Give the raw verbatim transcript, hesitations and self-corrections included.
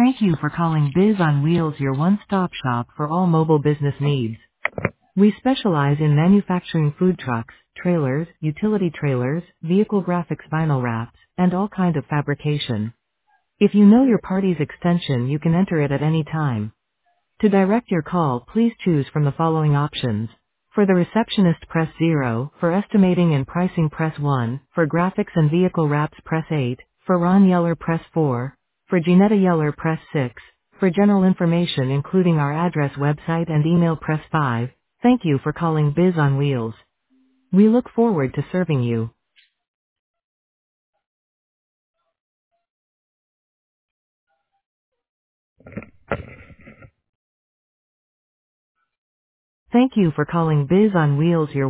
Thank you for calling Biz on Wheels, your one-stop shop for all mobile business needs. We specialize in manufacturing food trucks, trailers, utility trailers, vehicle graphics, vinyl wraps, and all kind of fabrication. If you know your party's extension, you can enter it at any time. To direct your call, please choose from the following options. For the receptionist, press zero. For estimating and pricing, press one. For graphics and vehicle wraps, press eight. For Ron Yeller, press four. For Ginetta Yeller, press six. For general information including our address, website, and email, press five. Thank you for calling Biz on Wheels. We look forward to serving you. Thank you for calling Biz on Wheels, your